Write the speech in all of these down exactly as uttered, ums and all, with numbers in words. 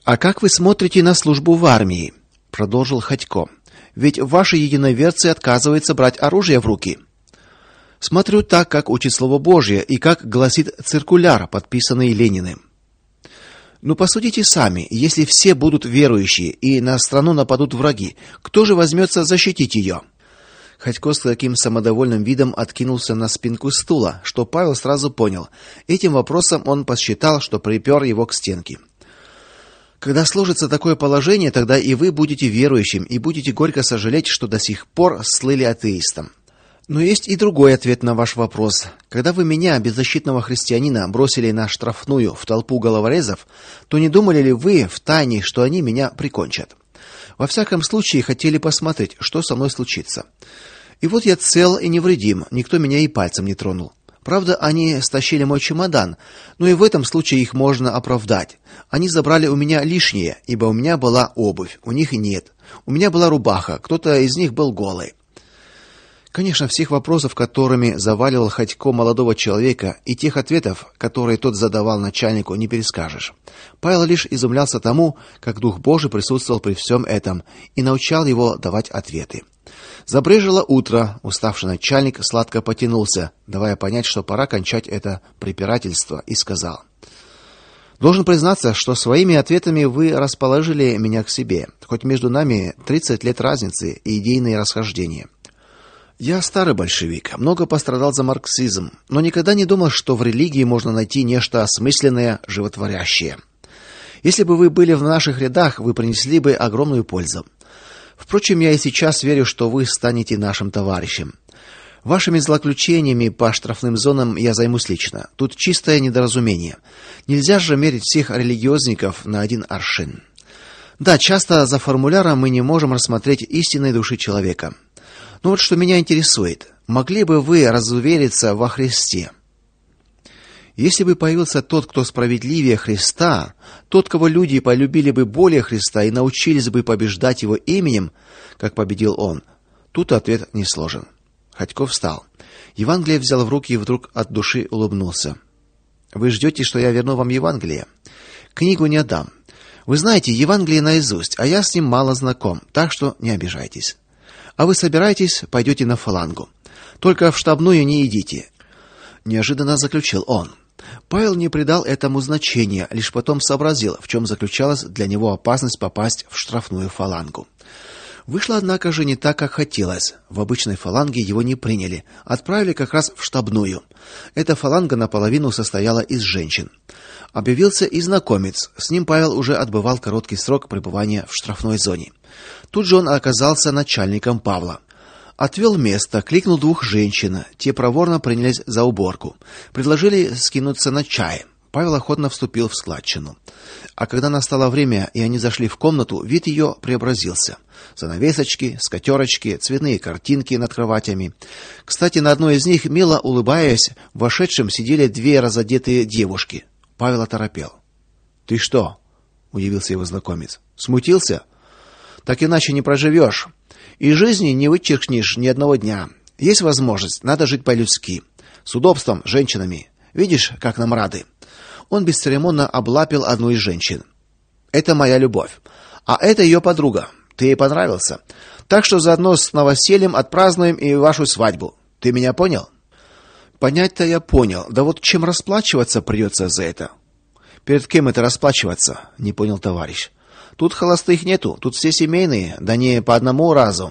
А как вы смотрите на службу в армии? Продолжил Ходько. Ведь ваши единоверцы отказываются брать оружие в руки. Смотрю так, как учит слово Божье и как гласит циркуляр, подписанный Лениным. Ну посудите сами, если все будут верующие и на страну нападут враги, кто же возьмется защитить ее? Ходько с таким самодовольным видом откинулся на спинку стула, что Павел сразу понял. Этим вопросом он посчитал, что припер его к стенке. Когда сложится такое положение, тогда и вы будете верующим и будете горько сожалеть, что до сих пор слыли атеистом. Но есть и другой ответ на ваш вопрос. Когда вы меня, беззащитного христианина, бросили на штрафную в толпу головорезов, то не думали ли вы втайне, что они меня прикончат? Во всяком случае, хотели посмотреть, что со мной случится. И вот я цел и невредим, никто меня и пальцем не тронул. Правда, они стащили мой чемодан, но и в этом случае их можно оправдать. Они забрали у меня лишнее, ибо у меня была обувь, у них нет. У меня была рубаха, кто-то из них был голый. Конечно, всех вопросов, которыми заваливал Ходько молодого человека, и тех ответов, которые тот задавал начальнику, не перескажешь. Павел лишь изумлялся тому, как Дух Божий присутствовал при всем этом и научал его давать ответы. Забрежило утро, уставший начальник сладко потянулся, давая понять, что пора кончать это препирательство, и сказал: "Должен признаться, что своими ответами вы расположили меня к себе, хоть между нами тридцать лет разницы и идейные расхождения. Я старый большевик, много пострадал за марксизм, но никогда не думал, что в религии можно найти нечто осмысленное, животворящее. Если бы вы были в наших рядах, вы принесли бы огромную пользу. Впрочем, я и сейчас верю, что вы станете нашим товарищем. Вашими злоключениями по штрафным зонам я займусь лично. Тут чистое недоразумение. Нельзя же мерить всех религиозников на один аршин. Да, часто за формуляром мы не можем рассмотреть истинной души человека. Но вот что меня интересует: могли бы вы разувериться во Христе? Если бы появился тот, кто справедливее Христа, тот, кого люди полюбили бы более Христа и научились бы побеждать его именем, как победил он, тут ответ не сложен. Ходько встал. Евангелие взял в руки и вдруг от души улыбнулся. Вы ждете, что я верну вам Евангелие? Книгу не отдам. Вы знаете Евангелие наизусть, а я с ним мало знаком, так что не обижайтесь. А вы собираетесь, пойдете на фалангу. Только в штабную не идите, неожиданно заключил он. Павел не придал этому значения, лишь потом сообразил, в чем заключалась для него опасность попасть в штрафную фалангу. Вышло, однако же, не так, как хотелось. В обычной фаланге его не приняли, отправили как раз в штабную. Эта фаланга наполовину состояла из женщин. Объявился и знакомец. С ним Павел уже отбывал короткий срок пребывания в штрафной зоне. Тут же он оказался начальником Павла. Отвел место, кликнул двух женщин. Те проворно принялись за уборку. Предложили скинуться на чай. Павел охотно вступил в складчину. А когда настало время, и они зашли в комнату, вид ее преобразился. Занавесочки, скатерочки, цветные картинки над кроватями. Кстати, на одной из них, мило улыбаясь, вошедшим сидели две разодетые девушки. Павел оторопел. "Ты что?" удивился его знакомец. "Смутился? Так иначе не проживешь. И жизни не вычеркнешь ни одного дня. Есть возможность, надо жить по-людски, с удобством, женщинами. Видишь, как нам рады". Он бесцеремонно облапил одну из женщин. "Это моя любовь, а это ее подруга. Ты ей понравился. Так что заодно с новосельем отпразднуем и вашу свадьбу. Ты меня понял?" "Понять-то я понял. Да вот чем расплачиваться придется за это?" "Перед кем это расплачиваться?" не понял товарищ. "Тут холостых нету, тут все семейные, да не по одному разу.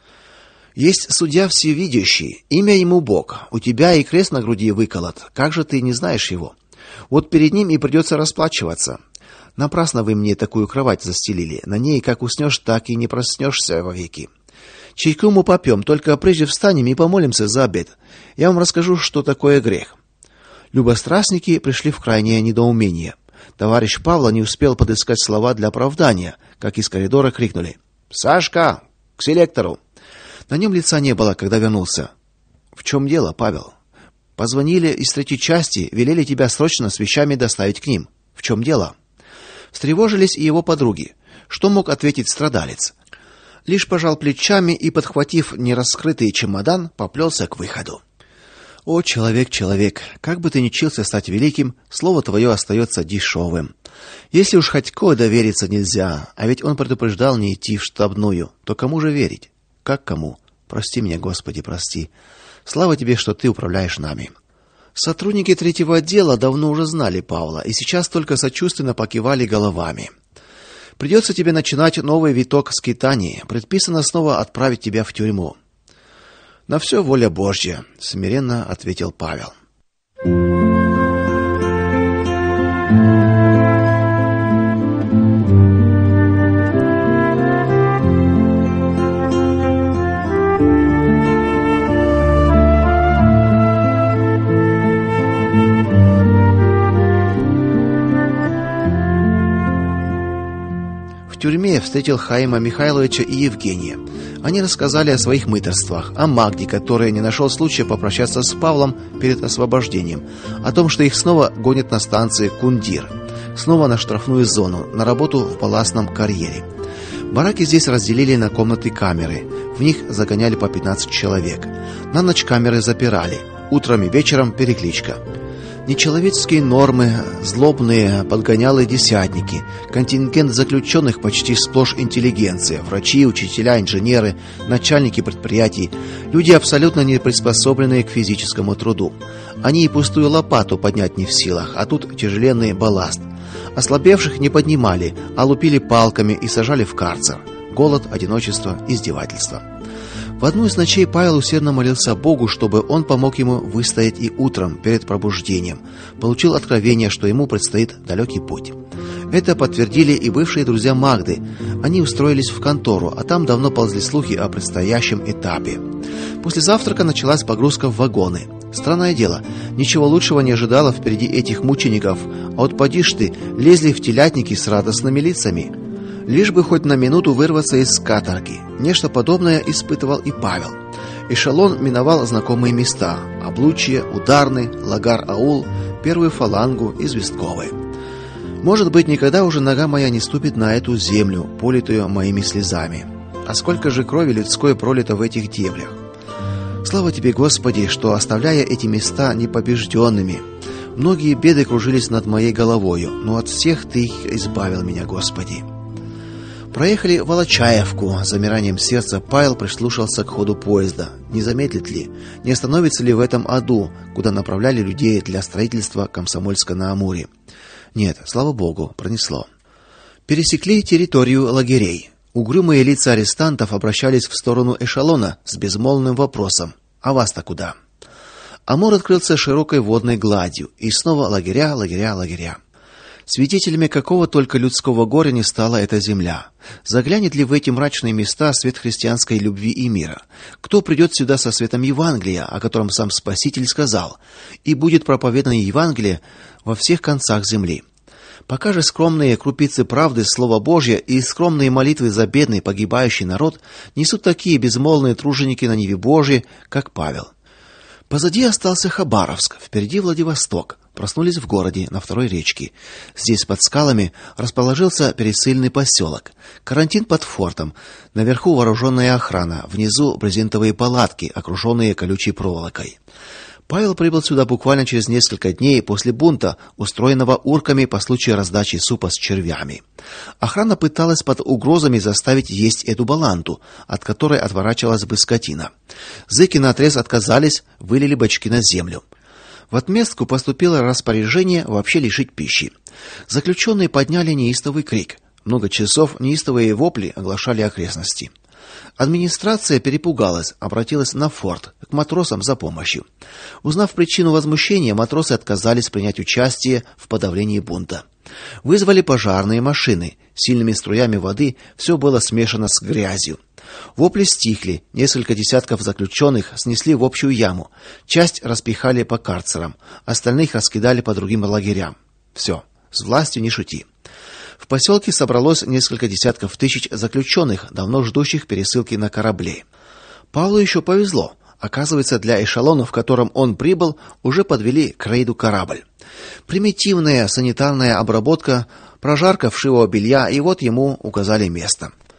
Есть судья всевидящий, имя ему Бог. У тебя и крест на груди выколот. Как же ты не знаешь его? Вот перед ним и придется расплачиваться. Напрасно вы мне такую кровать застелили. На ней как уснешь, так и не проснешься вовеки. Чайку мы попьем, только прежде встанем и помолимся за обед. Я вам расскажу, что такое грех". Любострастники пришли в крайнее недоумение. Товарищ Павла не успел подыскать слова для оправдания, как из коридора крикнули: "Сашка, к селектору!" На нем лица не было, когда вернулся. "В чем дело, Павел?" "Позвонили из третьей части, велели тебя срочно с вещами доставить к ним. В чем дело?" Встревожились и его подруги. Что мог ответить страдалец? Лишь пожал плечами и, подхватив нераскрытый чемодан, поплелся к выходу. О, человек, человек, как бы ты ни чился стать великим, слово твое остается дешевым. Если уж Ходько довериться нельзя, а ведь он предупреждал не идти в штабную, то кому же верить? Как кому? Прости меня, Господи, прости. Слава тебе, что ты управляешь нами. Сотрудники третьего отдела давно уже знали Павла и сейчас только сочувственно покивали головами. Придется тебе начинать новый виток скитаний. Предписано снова отправить тебя в тюрьму. На все воля Божья, смиренно ответил Павел. В тюрьме встретил Хаима Михайловича и Евгения. Они рассказали о своих мытарствах, о Магде, который не нашел случая попрощаться с Павлом перед освобождением, о том, что их снова гонят на станции Кундир, снова на штрафную зону, на работу в балластном карьере. Бараки здесь разделили на комнаты-камеры. В них загоняли по пятнадцать человек. На ночь камеры запирали. Утром и вечером перекличка. Нечеловеческие нормы, злобные подгонялы-десятники, контингент заключенных почти сплошь интеллигенция, врачи, учителя, инженеры, начальники предприятий, люди абсолютно не приспособленные к физическому труду. Они и пустую лопату поднять не в силах, а тут тяжеленный балласт. Ослабевших не поднимали, а лупили палками и сажали в карцер. Голод, одиночество, издевательство. В одну из ночей Павел усердно молился Богу, чтобы он помог ему выстоять и утром перед пробуждением. Получил откровение, что ему предстоит далекий путь. Это подтвердили и бывшие друзья Магды. Они устроились в контору, а там давно ползли слухи о предстоящем этапе. После завтрака началась погрузка в вагоны. Странное дело, ничего лучшего не ожидало впереди этих мучеников, а вот поди ж ты, лезли в телятники с радостными лицами. Лишь бы хоть на минуту вырваться из каторги. Нечто подобное испытывал и Павел. Эшелон миновал знакомые места: Облучье, Ударный, Лагар-Аул, Первую фалангу, Известковые. Может быть, никогда уже нога моя не ступит на эту землю, политую моими слезами. А сколько же крови людской пролито в этих дебрях. Слава тебе, Господи, что, оставляя эти места непобежденными, многие беды кружились над моей головою, но от всех ты их избавил меня, Господи. Проехали Волочаевку. С замиранием сердца Павел прислушался к ходу поезда. Не замедлит ли, не остановится ли в этом аду, куда направляли людей для строительства Комсомольска-на-Амуре? Нет, слава богу, пронесло. Пересекли территорию лагерей. Угрюмые лица арестантов обращались в сторону эшелона с безмолвным вопросом: "А вас-то куда?" Амур открылся широкой водной гладью, и снова лагеря, лагеря, лагеря. Свидетелями какого только людского горя не стала эта земля. Заглянет ли в эти мрачные места свет христианской любви и мира? Кто придет сюда со светом Евангелия, о котором сам Спаситель сказал: "И будет проповедано Евангелие во всех концах земли"? Пока же скромные крупицы правды слова Божьего и скромные молитвы за бедный погибающий народ несут такие безмолвные труженики на ниве Божьей, как Павел. Позади остался Хабаровск, впереди Владивосток. Проснулись в городе на второй речке. Здесь под скалами расположился пересыльный поселок. Карантин под фортом. Наверху вооруженная охрана, внизу брезентовые палатки, окруженные колючей проволокой. Павел прибыл сюда буквально через несколько дней после бунта, устроенного урками по случаю раздачи супа с червями. Охрана пыталась под угрозами заставить есть эту баланту, от которой отворачивалась бы скотина. Зэки наотрез отказались, вылили бочки на землю. В отместку поступило распоряжение вообще лишить пищи. Заключенные подняли неистовый крик. Много часов неистовые вопли оглашали окрестности. Администрация перепугалась, обратилась на форт, к матросам за помощью. Узнав причину возмущения, матросы отказались принять участие в подавлении бунта. Вызвали пожарные машины. Сильными струями воды все было смешано с грязью. Вопли стихли, несколько десятков заключенных снесли в общую яму. Часть распихали по карцерам, остальных раскидали по другим лагерям. Все, с властью не шути. В поселке собралось несколько десятков тысяч заключенных, давно ждущих пересылки на корабли. Павлу еще повезло. Оказывается, для эшелона, в котором он прибыл, уже подвели к рейду корабль. Примитивная санитарная обработка, прожарка вшивого белья, и вот ему указали место.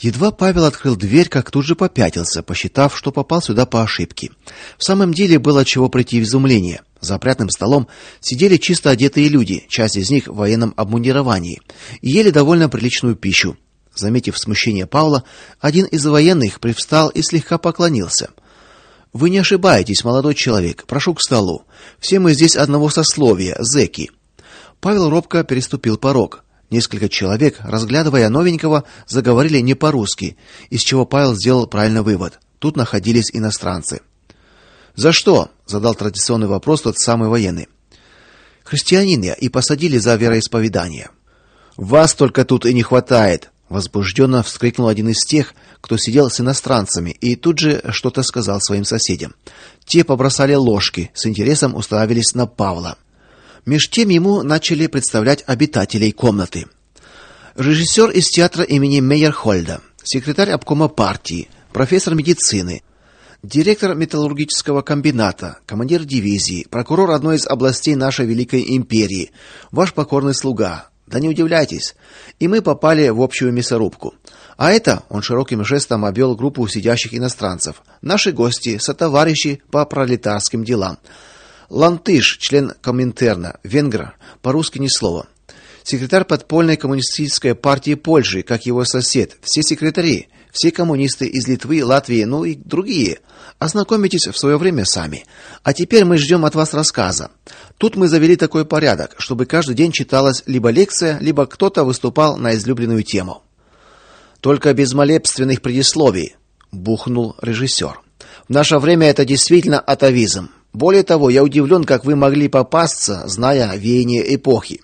Едва Павел открыл дверь, как тут же попятился, посчитав, что попал сюда по ошибке. В самом деле было от чего прийти в изумление. За опрятным столом сидели чисто одетые люди, часть из них в военном обмундировании, и ели довольно приличную пищу. Заметив смущение Павла, один из военных привстал и слегка поклонился. Вы не ошибаетесь, молодой человек. Прошу к столу. Все мы здесь одного сословия, зэки. Павел робко переступил порог. Несколько человек, разглядывая новенького, заговорили не по-русски, из чего Павел сделал правильный вывод. Тут находились иностранцы. "За что?" задал традиционный вопрос тот самый военный. "Христианин я, и посадили за вероисповедание". "Вас только тут и не хватает", возбужденно вскрикнул один из тех, кто сидел с иностранцами, и тут же что-то сказал своим соседям. Те побросали ложки, с интересом уставились на Павла. Меж тем ему начали представлять обитателей комнаты. Режиссер из театра имени Мейерхольда, секретарь обкома партии, профессор медицины, директор металлургического комбината, командир дивизии, прокурор одной из областей нашей великой империи, ваш покорный слуга. Да не удивляйтесь. И мы попали в общую мясорубку. А это, он широким жестом обвел группу сидящих иностранцев. Наши гости, сотоварищи по пролетарским делам. Лантыш, член Коминтерна, венгр, по-русски ни слова. Секретарь подпольной коммунистической партии Польши, как его сосед, все секретари, все коммунисты из Литвы, Латвии, ну и другие. Ознакомитесь в свое время сами. А теперь мы ждем от вас рассказа. Тут мы завели такой порядок, чтобы каждый день читалась либо лекция, либо кто-то выступал на излюбленную тему. Только без молебственных предисловий, бухнул режиссер. В наше время это действительно атавизм. Более того, я удивлен, как вы могли попасться, зная веяние эпохи.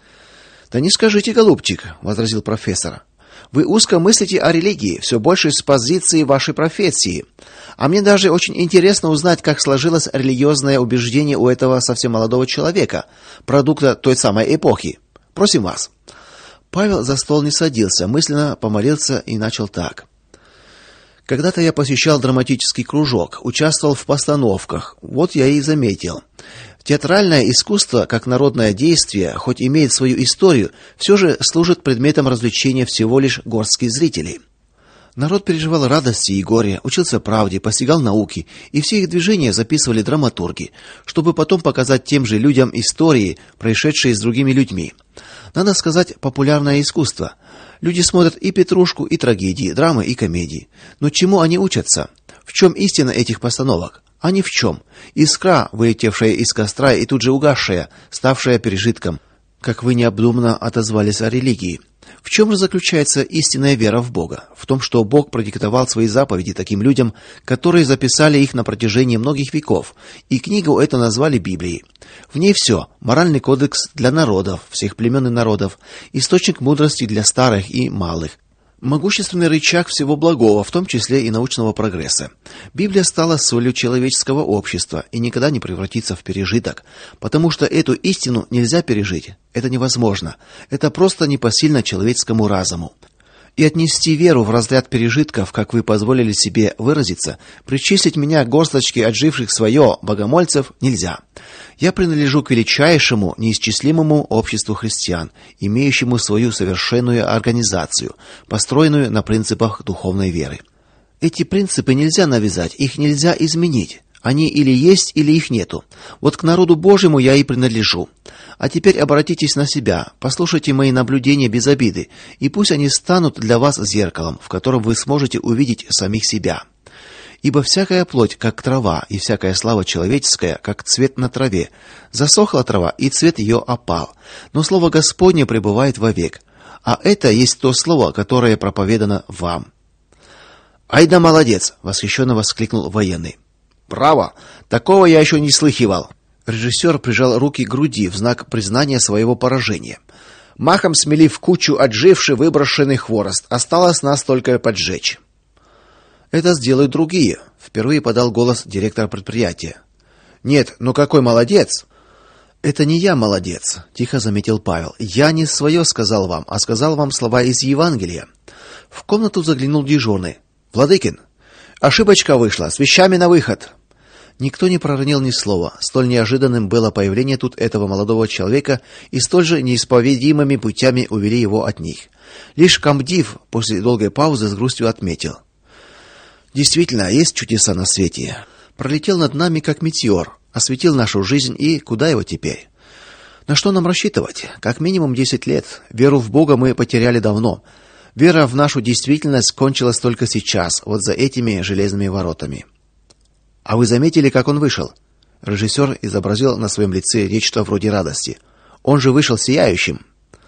Да не скажите, голубчик, возразил профессор. Вы узко мыслите о религии, все больше с позиции вашей профессии. А мне даже очень интересно узнать, как сложилось религиозное убеждение у этого совсем молодого человека, продукта той самой эпохи. Просим вас. Павел за стол не садился, мысленно помолился и начал так: когда-то я посещал драматический кружок, участвовал в постановках. Вот я и заметил. Театральное искусство, как народное действие, хоть имеет свою историю, все же служит предметом развлечения всего лишь горстки зрителей. Народ переживал радости и горе, учился правде, постигал науки, и все их движения записывали драматурги, чтобы потом показать тем же людям истории, происшедшие с другими людьми. Надо сказать, популярное искусство. Люди смотрят и петрушку, и трагедии, драмы и комедии. Но чему они учатся? В чем истина этих постановок? А ни в чем. Искра, вылетевшая из костра и тут же угасшая, ставшая пережитком, как вы необдуманно отозвались о религии. В чем же заключается истинная вера в Бога? В том, что Бог продиктовал свои заповеди таким людям, которые записали их на протяжении многих веков, и книгу эту назвали Библией. В ней все: моральный кодекс для народов, всех племен и народов, источник мудрости для старых и малых, могущественный рычаг всего благого, в том числе и научного прогресса. Библия стала солью человеческого общества и никогда не превратится в пережиток, потому что эту истину нельзя пережить. Это невозможно. Это просто непосильно человеческому разуму. И отнести веру в разряд пережитков, как вы позволили себе выразиться, причислить меня к горсточке отживших свое богомольцев нельзя. Я принадлежу к величайшему, неисчислимому обществу христиан, имеющему свою совершенную организацию, построенную на принципах духовной веры. Эти принципы нельзя навязать, их нельзя изменить. Они или есть, или их нету. Вот к народу Божьему я и принадлежу. А теперь обратитесь на себя, послушайте мои наблюдения без обиды, и пусть они станут для вас зеркалом, в котором вы сможете увидеть самих себя. Ибо всякая плоть, как трава, и всякая слава человеческая, как цвет на траве. Засохла трава, и цвет ее опал, но слово Господне пребывает вовек. А это есть то слово, которое проповедано вам. Ай да молодец, восхищенно воскликнул военный. Браво! Такого я еще не слыхивал. Режиссер прижал руки к груди в знак признания своего поражения. Махом смели в кучу отживший выброшенный хворост. Осталось нас только поджечь. Это сделают другие, впервые подал голос директор предприятия. Нет, ну какой молодец? Это не я молодец, тихо заметил Павел. Я не свое сказал вам, а сказал вам слова из Евангелия. В комнату заглянул дежурный. Владыкин, ошибочка вышла, с вещами на выход. Никто не проронил ни слова. Столь неожиданным было появление тут этого молодого человека, и столь же неисповедимыми путями увели его от них. Лишь комдив после долгой паузы с грустью отметил: действительно, есть чудеса на свете. Пролетел над нами как метеор, осветил нашу жизнь, и куда его теперь? На что нам рассчитывать? Как минимум десять лет. Веру в Бога мы потеряли давно. Вера в нашу действительность кончилась только сейчас, вот за этими железными воротами. А вы заметили, как он вышел? Режиссер изобразил на своем лице нечто вроде радости. Он же вышел сияющим.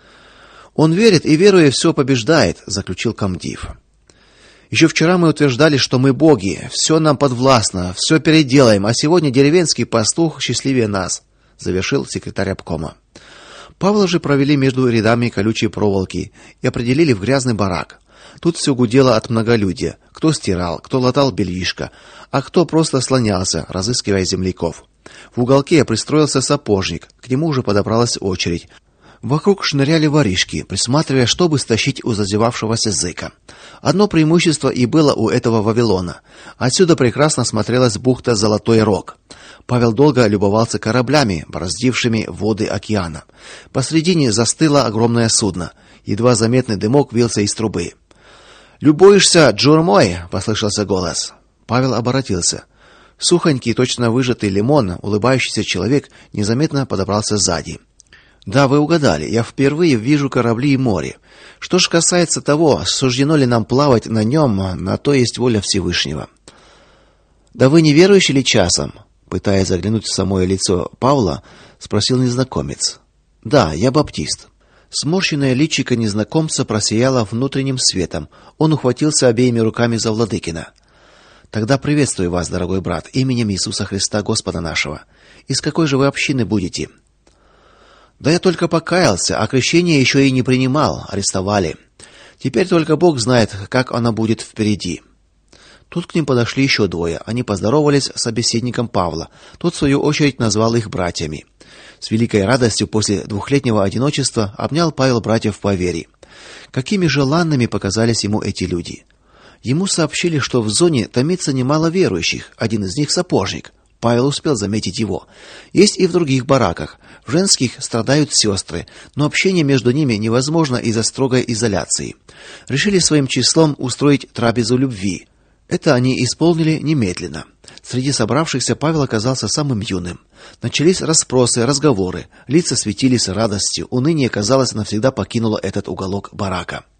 Он верит и, веруя, все побеждает, заключил комдив. Еще вчера мы утверждали, что мы боги, все нам подвластно, все переделаем, а сегодня деревенский пастух счастливее нас, завершил секретарь обкома. Павла же провели между рядами колючей проволоки и определили в грязный барак. Тут все гудело от многолюдия. Кто стирал, кто латал бельишко, а кто просто слонялся, разыскивая земляков. В уголке пристроился сапожник, к нему уже подобралась очередь. Вокруг шныряли воришки, присматривая, чтобы стащить у зазевавшегося зыка. Одно преимущество и было у этого Вавилона. Отсюда прекрасно смотрелась бухта Золотой Рог. Павел долго любовался кораблями, бороздившими воды океана. Посредине застыло огромное судно. Едва заметный дымок вился из трубы. "Любуешься, джур мой?" послышался голос. Павел оборотился. Сухонький, точно выжатый лимон, улыбающийся человек незаметно подобрался сзади. "Да, вы угадали. Я впервые вижу корабли и море. Что ж касается того, суждено ли нам плавать на нем, на то есть воля Всевышнего". "Да вы не верующий ли часом?" пытаясь заглянуть в самое лицо Павла, спросил незнакомец. "Да, я баптист". Сморщенное личико незнакомца просияло внутренним светом. Он ухватился обеими руками за Владыкина. "Тогда приветствую вас, дорогой брат, именем Иисуса Христа, Господа нашего. Из какой же вы общины будете?" "Да я только покаялся, а крещение еще и не принимал, арестовали. Теперь только Бог знает, как оно будет впереди". Тут к ним подошли еще двое. Они поздоровались с собеседником Павла. Тот в свою очередь назвал их братьями. С великой радостью после двухлетнего одиночества обнял Павел братьев по вере. Какими желанными показались ему эти люди. Ему сообщили, что в зоне томится немало верующих. Один из них сапожник. Павел успел заметить его. Есть и в других бараках. В женских страдают сестры, но общение между ними невозможно из-за строгой изоляции. Решили своим числом устроить трапезу любви. Это они исполнили немедленно. Среди собравшихся Павел оказался самым юным. Начались расспросы, разговоры. Лица светились радостью. Уныние, казалось, навсегда покинуло этот уголок барака.